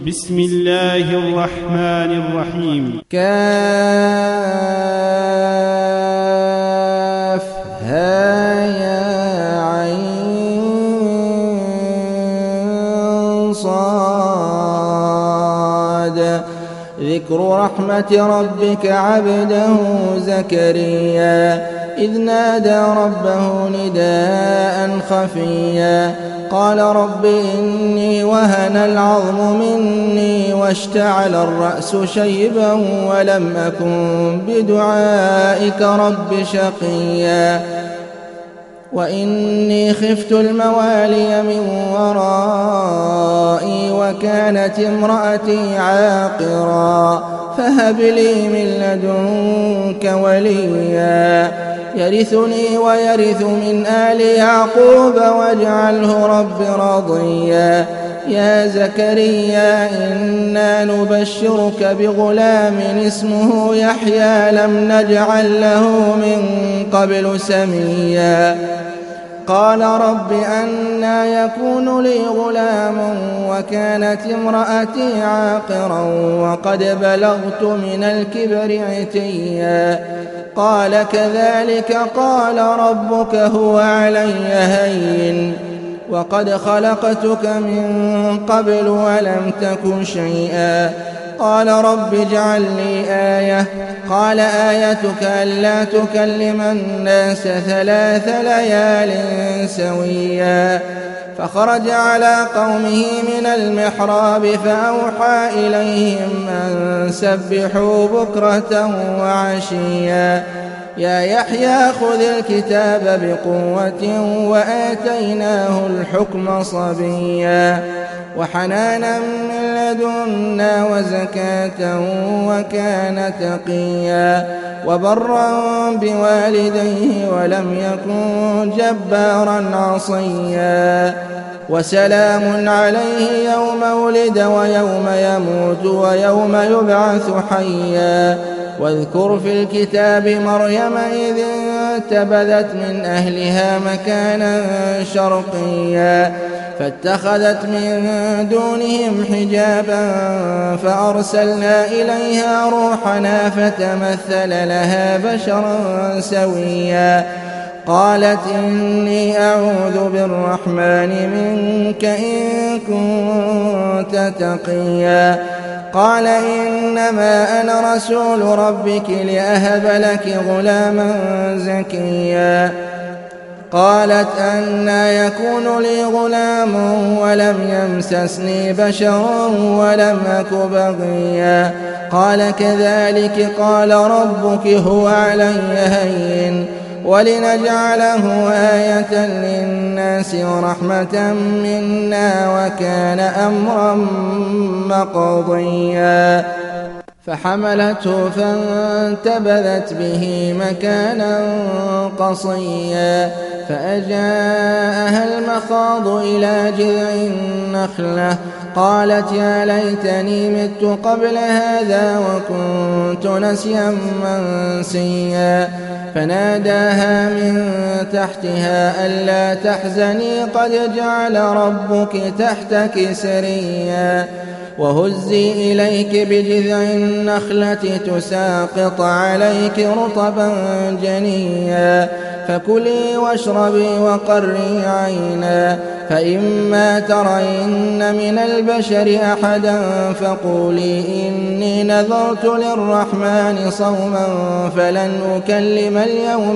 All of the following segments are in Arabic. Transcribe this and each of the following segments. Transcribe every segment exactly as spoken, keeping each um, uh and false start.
بسم الله الرحمن الرحيم. كاف ها يا عين صاد. ذكر رحمة ربك عبده زكريا إذ نادى ربه نداء خفيا قال رب إني وهن العظم مني واشتعل الرأس شيبا ولم أكن بدعائك رب شقيا وإني خفت الموالي من ورائي وكانت امرأتي عاقرا فهب لي من لدنك وليا يرثني ويرث من آل يعقوب واجعله رب رضيا. يا زكريا إنا نبشرك بغلام اسمه يحيى لم نجعل له من قبل سميا قال رب أنى يكون لي غلام وكانت امرأتي عاقرا وقد بلغت من الكبر عتيا قال كذلك قال ربك هو علي هين وقد خلقتك من قبل ولم تك شيئا قال رب اجعل لي آية قال آيتك ألا تكلم الناس ثلاث ليال سويا فخرج على قومه من المحراب فأوحى إليهم أن سبحوا بكرة وعشيا يا يحيى خذ الكتاب بقوة وآتيناه الحكم صبيا وحنانا من لدنا وزكاة وكان تقيا وبرا بوالديه ولم يكن جبارا عصيا وسلام عليه يوم ولد ويوم يموت ويوم يبعث حيا واذكر في الكتاب مريم إذ انتبذت من أهلها مكانا شرقيا فاتخذت من دونهم حجابا فأرسلنا إليها روحنا فتمثل لها بشرا سويا قالت إني أعوذ بالرحمن منك إن كنت تقيا قال إنما أنا رسول ربك لأهب لك غلاما زكيا قالت أنى يكون لي غلام ولم يمسسني بشر ولم أك بغيا قال كذلك قال ربك هو علي هين ولنجعله آية للناس ورحمة منا وكان أمرا مقضيا فحملته فانتبذت به مكانا قصيا فأجاءها المخاض إلى جذع النخلة قالت يا ليتني مت قبل هذا وكنت نسيا منسيا فناداها من تحتها ألا تحزني قد جعل ربك تحتك سريا وهزي إليك بجذع النخلة تساقط عليك رطبا جنيا فكلي واشربي وقري عينا فإما ترين من البشر أحدا فقولي إني نذرت للرحمن صوما فلن أكلم اليوم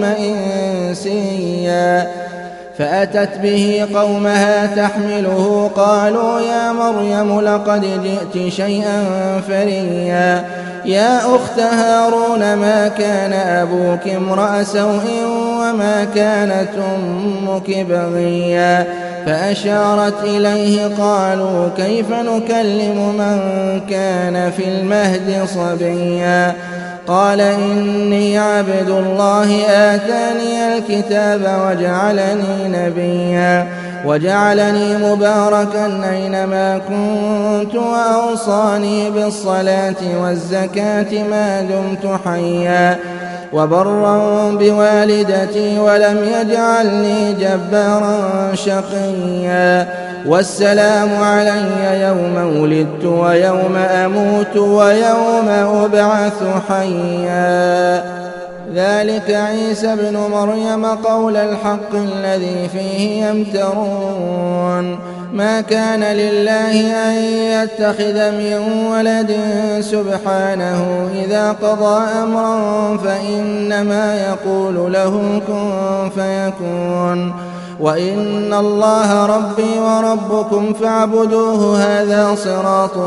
إنسيا فأتت به قومها تحمله قالوا يا مريم لقد جئت شيئا فريا يا أخت هارون ما كان أبوك امرأ سوء وما كانت أمك بغيا فأشارت إليه قالوا كيف نكلم من كان في المهد صبيا قال إني عبد الله آتاني الكتاب وجعلني نبيا وجعلني مباركا أينما كنت وأوصاني بالصلاة والزكاة ما دمت حيا وبرا بوالدتي ولم يجعلني جبارا شقيا والسلام علي يوم ولدت ويوم أموت ويوم أبعث حيا. ذلك عيسى بن مريم قول الحق الذي فيه يمترون. ما كان لله أن يتخذ من ولد سبحانه إذا قضى أمرا فإنما يقول له كن فيكون. وإن الله ربي وربكم فاعبدوه هذا صراط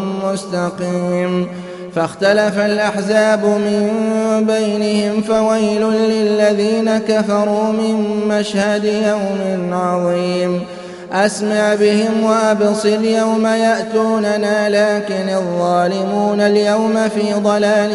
مستقيم. فاختلف الأحزاب من بينهم فويل للذين كفروا من مشهد يوم عظيم. أسمع بهم وأبصر يوم يأتوننا لكن الظالمون اليوم في ضلال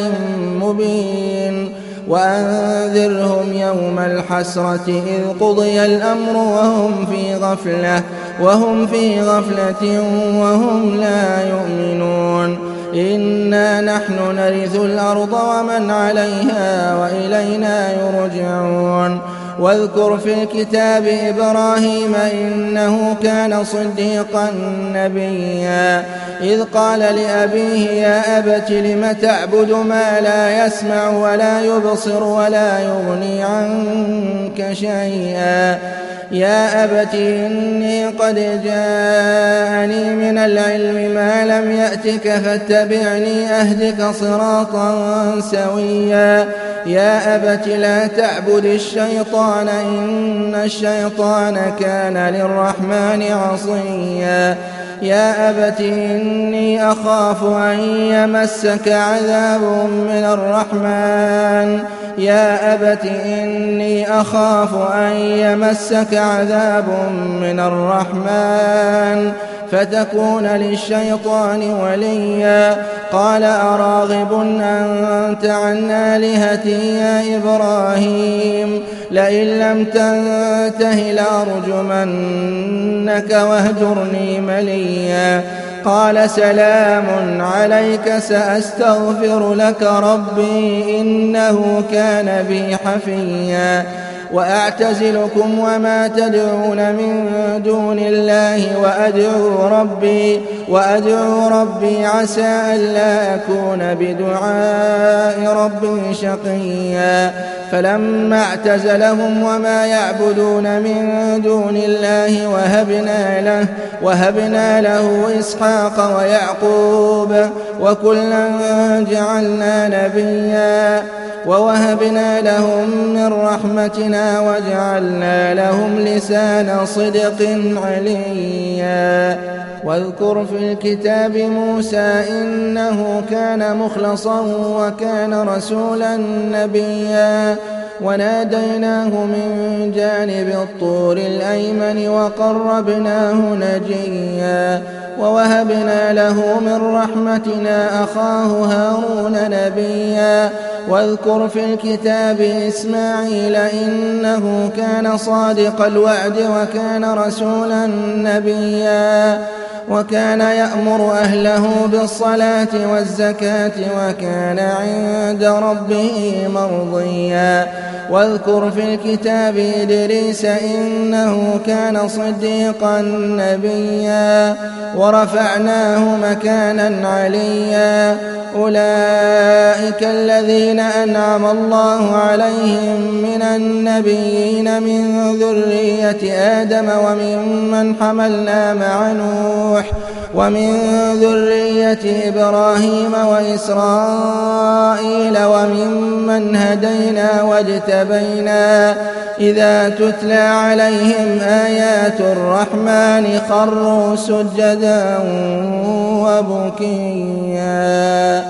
مبين. وأنذرهم يوم الحسرة إذ قضي الأمر وهم في غفلة وهم في غفلة وهم لا يؤمنون. إنا نحن نرث الأرض ومن عليها وإلينا يرجعون. واذكر في الكتاب إبراهيم إنه كان صديقا نبيا إذ قال لأبيه يا أبت لم تعبد ما لا يسمع ولا يبصر ولا يغني عنك شيئا. يا أبت إني قد جاءني من العلم ما لم يأتك فاتبعني أهدك صراطا سويا. يا أبت لا تعبد الشيطان إن الشيطان كان للرحمن عصيا. يا أبت إني أخاف أن يمسك عذاب من الرحمن يا أبت إني أخاف أن يمسك عذاب من الرحمن فتكون للشيطان وليا. قال أراغب أنت عن آلهتي يا إبراهيم لئن لم تنته لأرجمنك واهجرني مليا. قال سلام عليك سأستغفر لك ربي إنه كان بي حفيا. وأعتزلكم وما تدعون من دون الله وأدعو ربي وأدعو ربي عسى ألا أكون بدعاء ربي شقيا. فلما اعتزلهم وما يعبدون من دون الله وهبنا له وهبنا له إسحاق ويعقوب وكلا جعلنا نبيا ووهبنا لهم من رحمتنا وجعلنا لهم لسان صدق عليا. واذكر في الكتاب موسى إنه كان مخلصا وكان رسولا نبيا. وناديناه من جانب الطور الأيمن وقربناه نجيا. ووهبنا له من رحمتنا أخاه هارون نبيا. واذكر في الكتاب إسماعيل إنه كان صادق الوعد وكان رسولا نبيا. وكان يأمر أهله بالصلاة والزكاة وكان عند ربه مرضيا. واذكر في الكتاب إدريس إنه كان صديقا نبيا ورفعناه مكانا عليا. أولئك الذين أنعم الله عليهم من النبيين من ذرية آدم وممن حملنا مع نوح ومن ذرية إبراهيم وإسرائيل وممن هدينا واجتبينا. إذا تتلى عليهم آيات الرحمن خروا سجدا وبكيا.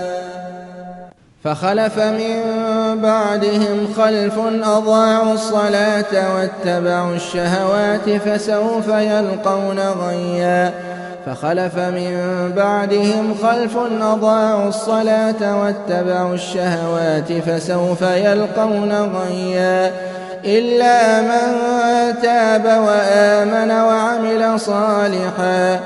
فخلف من بعدهم خلف أضاعوا الصلاة واتبعوا الشهوات فسوف يلقون غيا. فخلف من بعدهم خلف أضاعوا الصلاة واتبعوا الشهوات فسوف يلقون غيا. إلا من تاب وآمن وعمل صالحا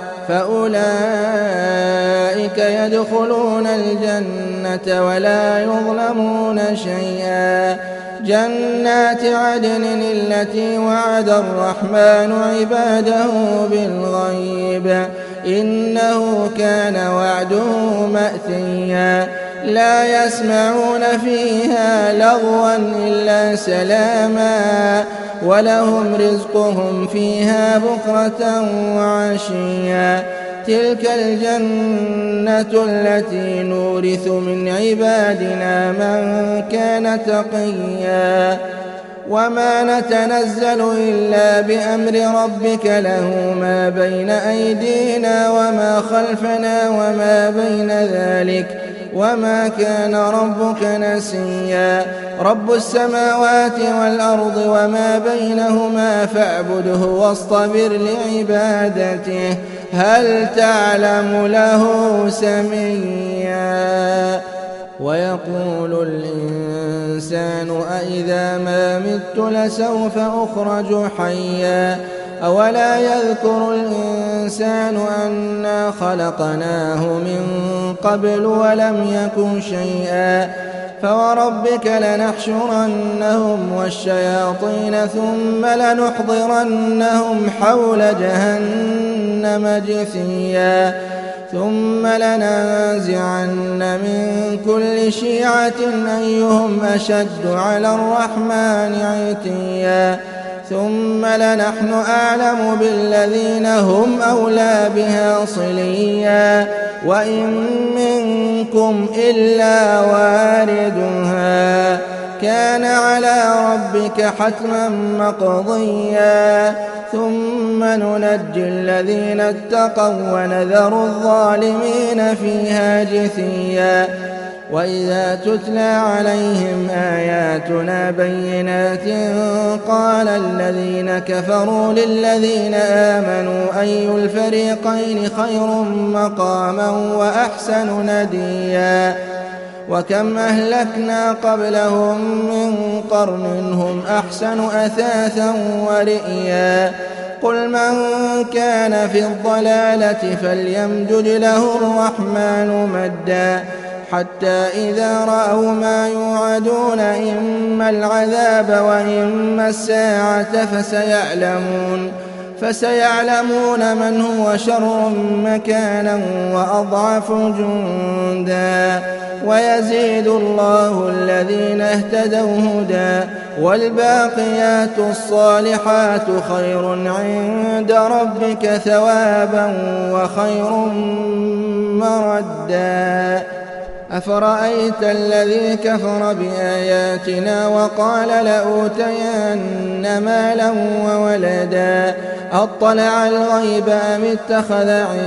فأولئك يدخلون الجنة ولا يظلمون شيئا. جنات عدن التي وعد الرحمن عباده بالغيب إنه كان وعده مأتيا لا يسمعون فيها لغوا إلا سلاما ولهم رزقهم فيها بكرة وعشيا تلك الجنة التي نورث من عبادنا من كان تقيا وما نتنزل إلا بأمر ربك له ما بين أيدينا وما خلفنا وما بين ذلك وما كان ربك نسيا رب السماوات والأرض وما بينهما فاعبده واصطبر لعبادته هل تعلم له سميا ويقول الإنسان أإذا ما مت لسوف أخرج حيا أولا يذكر الإنسان أنا خلقناه من قبل ولم يكن شيئا فوربك لنحشرنهم والشياطين ثم لنحضرنهم حول جهنم جثيا ثم لننزعن من كل شيعة أيهم أشد على الرحمن عتيا ثم لنحن أعلم بالذين هم أولى بها صليا وإن منكم إلا واردها كان على ربك حتما مقضيا ثم ننجي الذين اتقوا ونذر الظالمين فيها جثيا وإذا تتلى عليهم آياتنا بينات قال الذين كفروا للذين آمنوا أي الفريقين خير مقاما وأحسن نديا وكم أهلكنا قبلهم من قرن هم أحسن أثاثا ورئيا قل من كان في الضلالة فليمدد له الرحمن مدا حتى إذا رأوا ما يوعدون إما العذاب وإما الساعة فسيعلمون فسيعلمون من هو شر مكانا وأضعف جندا ويزيد الله الذين اهتدوا هدى والباقيات الصالحات خير عند ربك ثوابا وخير مردا أفرأيت الذي كفر بآياتنا وقال لأوتين مالا وولدا أطلع الغيب أم اتخذ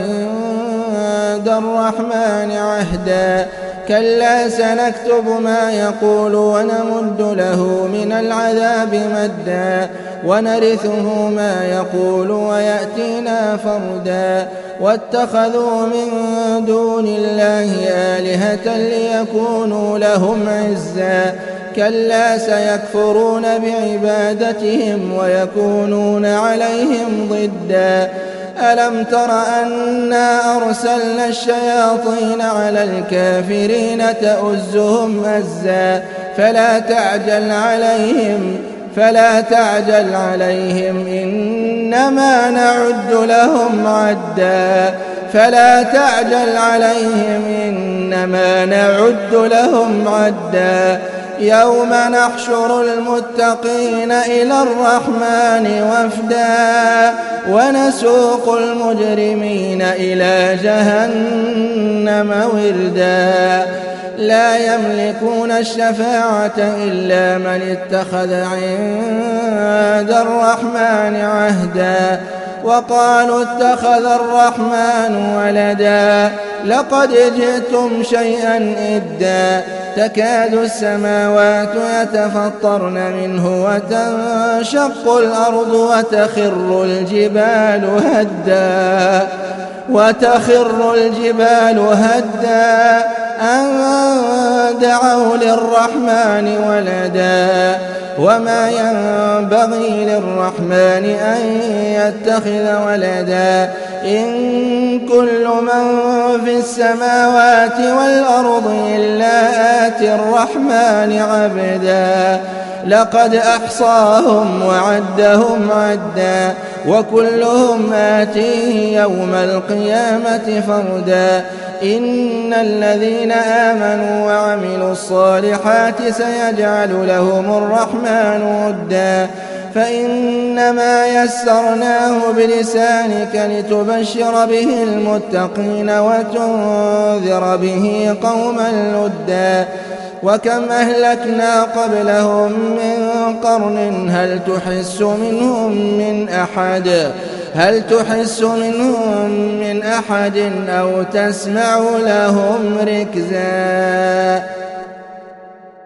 عند الرحمن عهدا كلا سنكتب ما يقول ونمد له من العذاب مدا ونرثه ما يقول ويأتينا فردا واتخذوا من دون الله آلهة ليكونوا لهم عزا كلا سيكفرون بعبادتهم ويكونون عليهم ضدا ألم تر أنا أرسلنا الشياطين على الكافرين تؤزهم أزا فلا تعجل عليهم فلا تعجل عليهم إنما نعد لهم عدا فلا تعجل عليهم إنما نعد لهم عدا يوم نحشر المتقين إلى الرحمن وفدا ونسوق المجرمين إلى جهنم وردا لا يملكون الشفاعة إلا من اتخذ عند الرحمن عهدا وقالوا اتخذ الرحمن ولدا لقد جئتم شيئا إدا تكاد السماوات يتفطرن منه وتنشق الأرض وتخر الجبال هدا وتخر الجبال هدا أن دعوا للرحمن ولدا وما ينبغي للرحمن أن يتخذ ولدا إن كل من في السماوات والأرض إلا آتي الرحمن عبدا لقد أحصاهم وعدهم عدا وكلهم آتيه يوم القيامة فردا إن الذين آمنوا وعملوا الصالحات سيجعل لهم الرحمن ودا فإنما يسرناه بلسانك لتبشر به المتقين وتنذر به قوما لدا وكم أهلكنا قبلهم من قرن هل تحس منهم من أحد هل تحس منهم من أحد أو تسمع لهم ركزا